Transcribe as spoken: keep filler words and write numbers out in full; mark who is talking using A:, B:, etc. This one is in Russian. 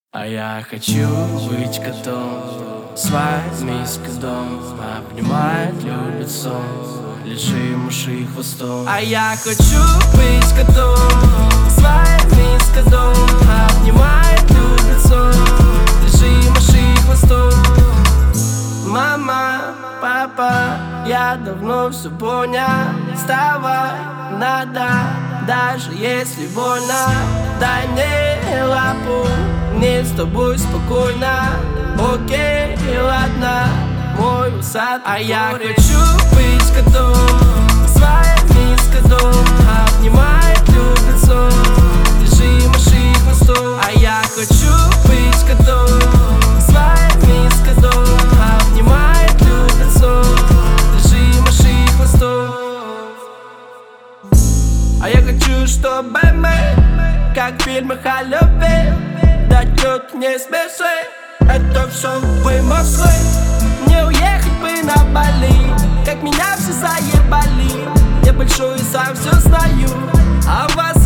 A: А я хочу быть котом, свать миска дом, обнимать любит сон, лишим ушей хвостом. А я хочу быть котом, свать миска дом, обнимать любит сон, лишим ушей хвостом. Мама, папа, я давно все понял. Вставай, надо, даже если больно. Дай мне лапу, мне с тобой спокойно. Окей, ладно, мой усад. А я хочу быть котом, свать миска дом, обнимает любит сон, лежи маши хвостом. А я хочу быть котом, свать миска дом, обнимает любит сон, лежи маши хвостом. А я хочу, чтобы мы, как в фильмах о любви, дойдет не смеши. Это все вы могли. Не уехать бы на Бали, как меня все заебали. Я большой и сам все знаю, а вас